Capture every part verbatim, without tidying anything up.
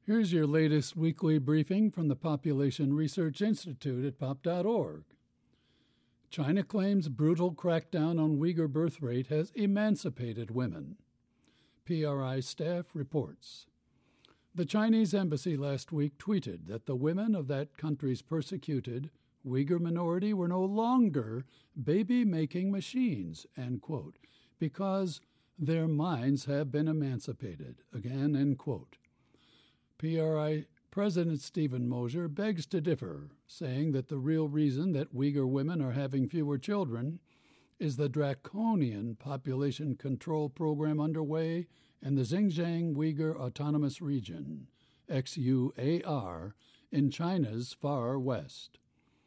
Here's your latest weekly briefing from the Population Research Institute at pop dot org. China claims brutal crackdown on Uyghur birth rate has emancipated women. P R I staff reports. The Chinese embassy last week tweeted that the women of that country's persecuted Uyghur minority were no longer baby-making machines, end quote, because their minds have been emancipated, again, end quote. P R I President Stephen Mosher begs to differ, saying that the real reason that Uyghur women are having fewer children is the draconian population control program underway in the Xinjiang Uyghur Autonomous Region, X U A R, in China's far west.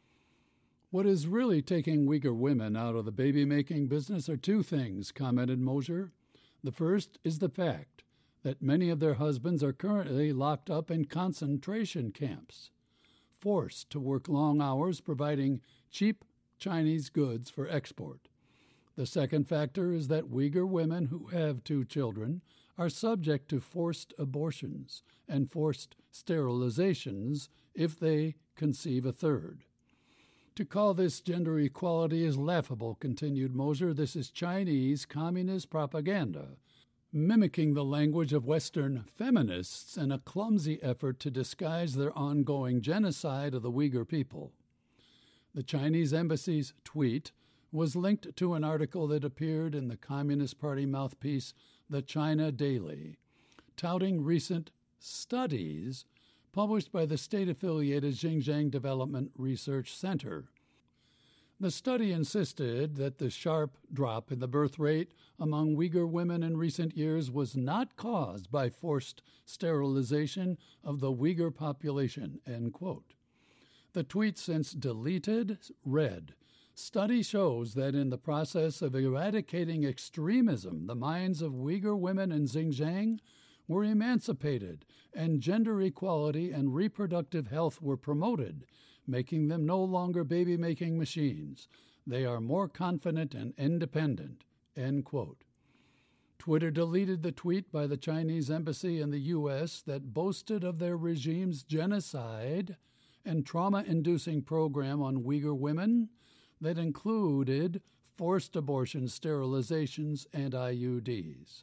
What is really taking Uyghur women out of the baby-making business are two things, commented Mosher. The first is the fact that many of their husbands are currently locked up in concentration camps, forced to work long hours providing cheap Chinese goods for export. The second factor is that Uyghur women who have two children are subject to forced abortions and forced sterilizations if they conceive a third. To call this gender equality is laughable, continued Mosher. This is Chinese communist propaganda, mimicking the language of Western feminists in a clumsy effort to disguise their ongoing genocide of the Uyghur people. The Chinese embassy's tweet was linked to an article that appeared in the Communist Party mouthpiece, The China Daily, touting recent studies published by the state-affiliated Xinjiang Development Research Center. The study insisted that the sharp drop in the birth rate among Uyghur women in recent years was not caused by forced sterilization of the Uyghur population, end quote. The tweet, since deleted, read, "Study shows that in the process of eradicating extremism, the minds of Uyghur women in Xinjiang were emancipated, and gender equality and reproductive health were promoted, making them no longer baby-making machines. They are more confident and independent," end quote. Twitter deleted the tweet by the Chinese embassy in the U S that boasted of their regime's genocide and trauma-inducing program on Uyghur women that included forced abortions, sterilizations, and I U Ds.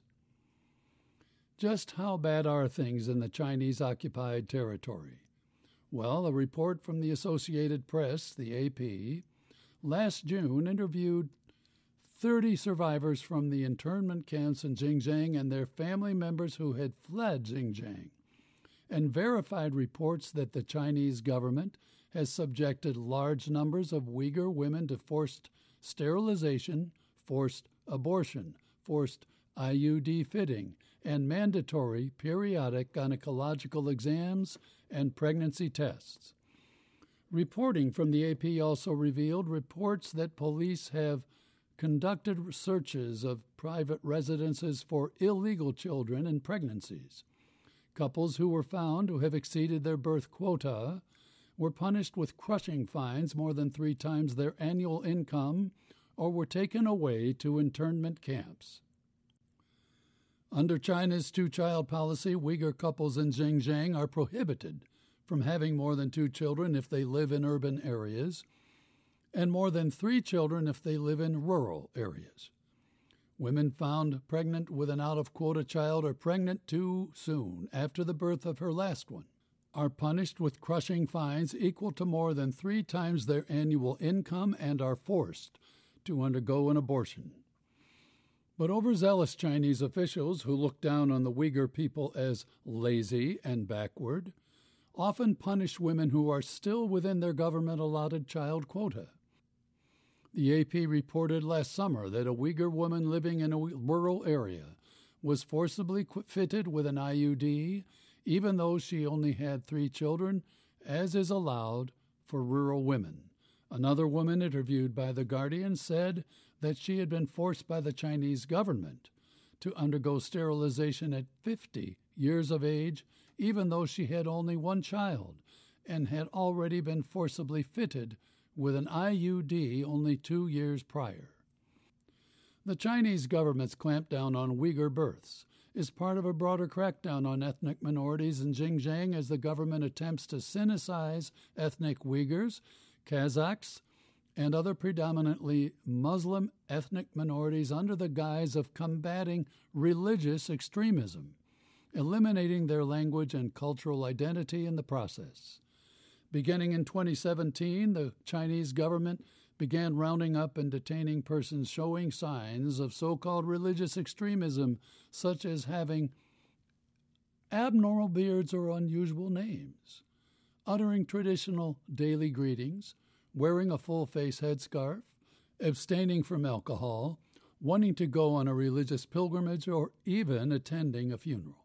Just how bad are things in the Chinese-occupied territory? Well, a report from the Associated Press, the A P, last June interviewed thirty survivors from the internment camps in Xinjiang and their family members who had fled Xinjiang, and verified reports that the Chinese government has subjected large numbers of Uyghur women to forced sterilization, forced abortion, forced I U D fitting, and mandatory periodic gynecological exams and pregnancy tests. Reporting from the A P also revealed reports that police have conducted searches of private residences for illegal children and pregnancies. Couples who were found to have exceeded their birth quota were punished with crushing fines more than three times their annual income or were taken away to internment camps. Under China's two-child policy, Uyghur couples in Xinjiang are prohibited from having more than two children if they live in urban areas, and more than three children if they live in rural areas. Women found pregnant with an out-of-quota child or pregnant too soon after the birth of her last one are punished with crushing fines equal to more than three times their annual income and are forced to undergo an abortion. But overzealous Chinese officials who look down on the Uyghur people as lazy and backward often punish women who are still within their government-allotted child quota. The A P reported last summer that a Uyghur woman living in a rural area was forcibly fitted with an I U D, even though she only had three children, as is allowed for rural women. Another woman interviewed by The Guardian said that she had been forced by the Chinese government to undergo sterilization at fifty years of age, even though she had only one child and had already been forcibly fitted with an I U D only two years prior. The Chinese government's clampdown on Uyghur births is part of a broader crackdown on ethnic minorities in Xinjiang as the government attempts to sinicize ethnic Uyghurs, Kazakhs, and other predominantly Muslim ethnic minorities under the guise of combating religious extremism, eliminating their language and cultural identity in the process. Beginning in twenty seventeen, the Chinese government began rounding up and detaining persons showing signs of so-called religious extremism, such as having abnormal beards or unusual names, uttering traditional daily greetings, wearing a full-face headscarf, abstaining from alcohol, wanting to go on a religious pilgrimage, or even attending a funeral.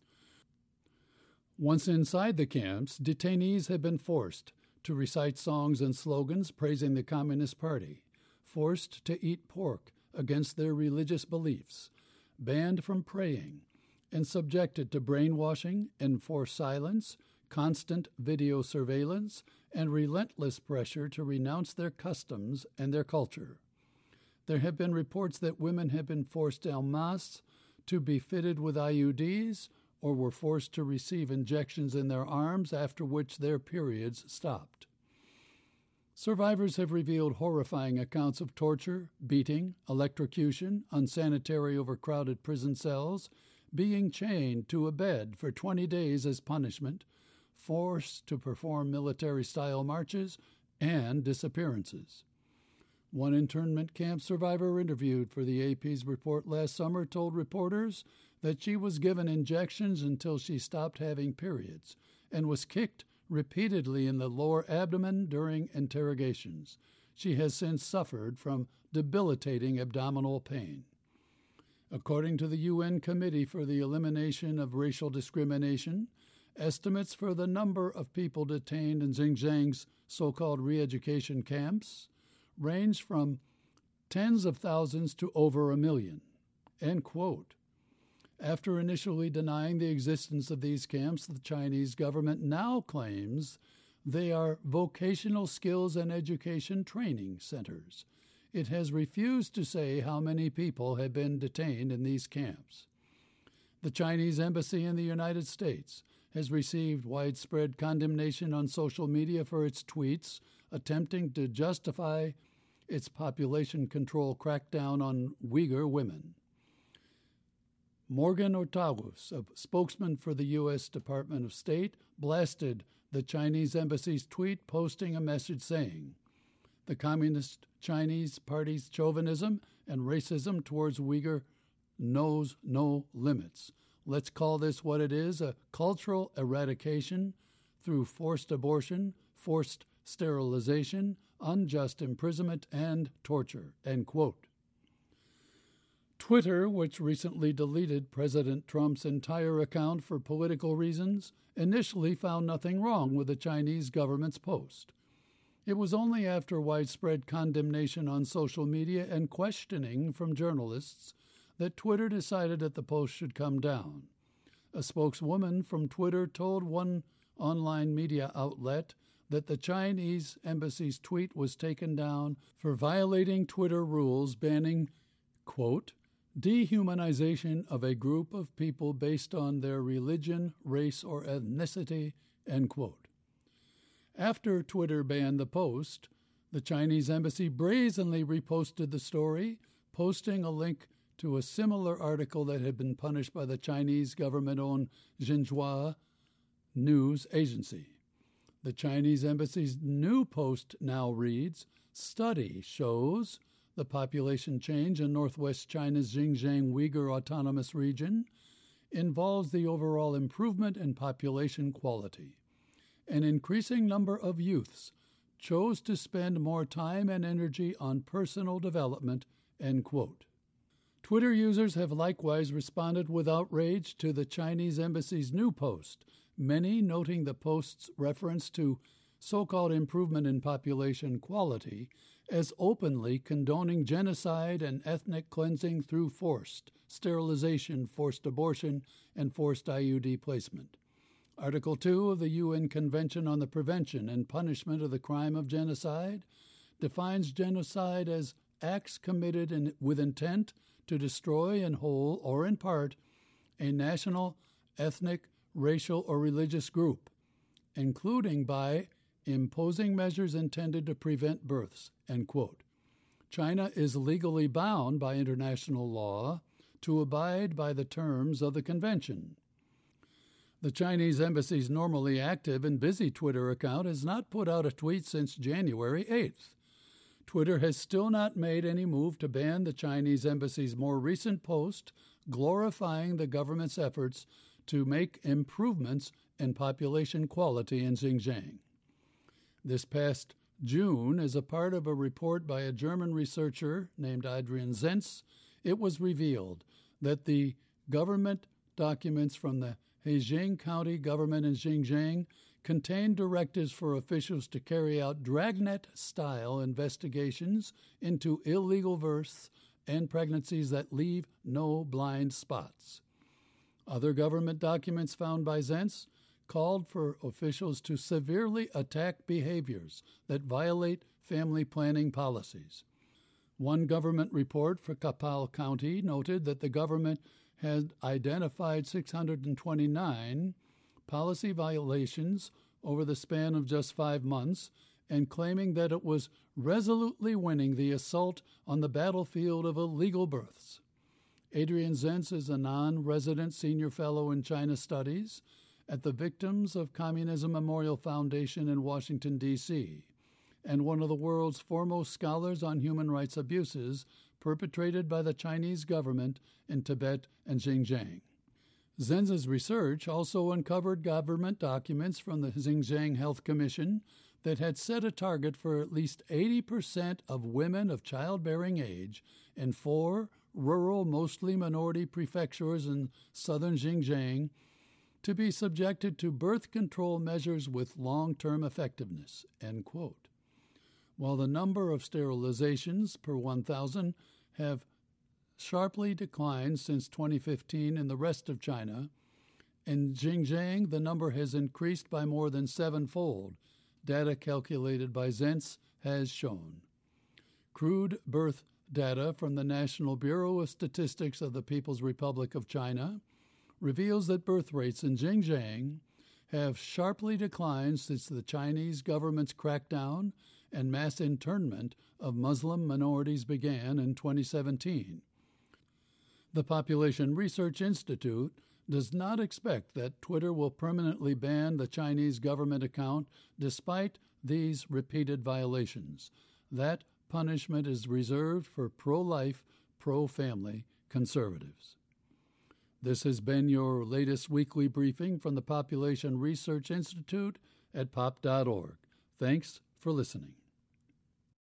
Once inside the camps, detainees have been forced to recite songs and slogans praising the Communist Party, forced to eat pork against their religious beliefs, banned from praying, and subjected to brainwashing, enforced silence, constant video surveillance, and relentless pressure to renounce their customs and their culture. There have been reports that women have been forced en masse to be fitted with I U Ds or were forced to receive injections in their arms, after which their periods stopped. Survivors have revealed horrifying accounts of torture, beating, electrocution, unsanitary overcrowded prison cells, being chained to a bed for twenty days as punishment, forced to perform military-style marches, and disappearances. One internment camp survivor interviewed for the A P's report last summer told reporters that she was given injections until she stopped having periods and was kicked repeatedly in the lower abdomen during interrogations. She has since suffered from debilitating abdominal pain. According to the U N Committee for the Elimination of Racial Discrimination, estimates for the number of people detained in Xinjiang's so-called re-education camps range from tens of thousands to over a million. End quote. After initially denying the existence of these camps, the Chinese government now claims they are vocational skills and education training centers. It has refused to say how many people have been detained in these camps. The Chinese embassy in the United States has received widespread condemnation on social media for its tweets attempting to justify its population control crackdown on Uyghur women. Morgan Ortagus, a spokesman for the U S Department of State, blasted the Chinese embassy's tweet, posting a message saying, "The Communist Chinese Party's chauvinism and racism towards Uyghur knows no limits. Let's call this what it is, a cultural eradication through forced abortion, forced sterilization, unjust imprisonment, and torture." End quote. Twitter, which recently deleted President Trump's entire account for political reasons, initially found nothing wrong with the Chinese government's post. It was only after widespread condemnation on social media and questioning from journalists that Twitter decided that the post should come down. A spokeswoman from Twitter told one online media outlet that the Chinese embassy's tweet was taken down for violating Twitter rules banning, quote, dehumanization of a group of people based on their religion, race, or ethnicity, end quote. After Twitter banned the post, the Chinese embassy brazenly reposted the story, posting a link to a similar article that had been punished by the Chinese government-owned Xinhua news agency. The Chinese embassy's new post now reads, "Study shows the population change in northwest China's Xinjiang Uyghur Autonomous Region involves the overall improvement in population quality. An increasing number of youths chose to spend more time and energy on personal development," end quote. Twitter users have likewise responded with outrage to the Chinese embassy's new post, many noting the post's reference to so-called improvement in population quality as openly condoning genocide and ethnic cleansing through forced sterilization, forced abortion, and forced I U D placement. Article two of the U N Convention on the Prevention and Punishment of the Crime of Genocide defines genocide as acts committed in, with intent to destroy in whole or in part a national, ethnic, racial, or religious group, including by imposing measures intended to prevent births, end quote. China is legally bound by international law to abide by the terms of the convention. The Chinese embassy's normally active and busy Twitter account has not put out a tweet since January eighth. Twitter has still not made any move to ban the Chinese embassy's more recent post glorifying the government's efforts to make improvements in population quality in Xinjiang. This past June, as a part of a report by a German researcher named Adrian Zenz, it was revealed that the government documents from the Heijing County government in Xinjiang contained directives for officials to carry out dragnet-style investigations into illegal births and pregnancies that leave no blind spots. Other government documents found by Zenz called for officials to severely attack behaviors that violate family planning policies. One government report for Kapal County noted that the government had identified six hundred twenty-nine policy violations over the span of just five months and claiming that it was resolutely winning the assault on the battlefield of illegal births. Adrian Zenz is a non-resident senior fellow in China Studies at the Victims of Communism Memorial Foundation in Washington, D C, and one of the world's foremost scholars on human rights abuses perpetrated by the Chinese government in Tibet and Xinjiang. Zenz's research also uncovered government documents from the Xinjiang Health Commission that had set a target for at least eighty percent of women of childbearing age in four rural, mostly minority prefectures in southern Xinjiang to be subjected to birth control measures with long-term effectiveness, end quote. While the number of sterilizations per one thousand have sharply declined since twenty fifteen in the rest of China, in Xinjiang the number has increased by more than sevenfold, data calculated by Zenz has shown. Crude birth data from the National Bureau of Statistics of the People's Republic of China reveals that birth rates in Xinjiang have sharply declined since the Chinese government's crackdown and mass internment of Muslim minorities began in twenty seventeen. The Population Research Institute does not expect that Twitter will permanently ban the Chinese government account despite these repeated violations. That punishment is reserved for pro-life, pro-family conservatives. This has been your latest weekly briefing from the Population Research Institute at pop dot org. Thanks for listening.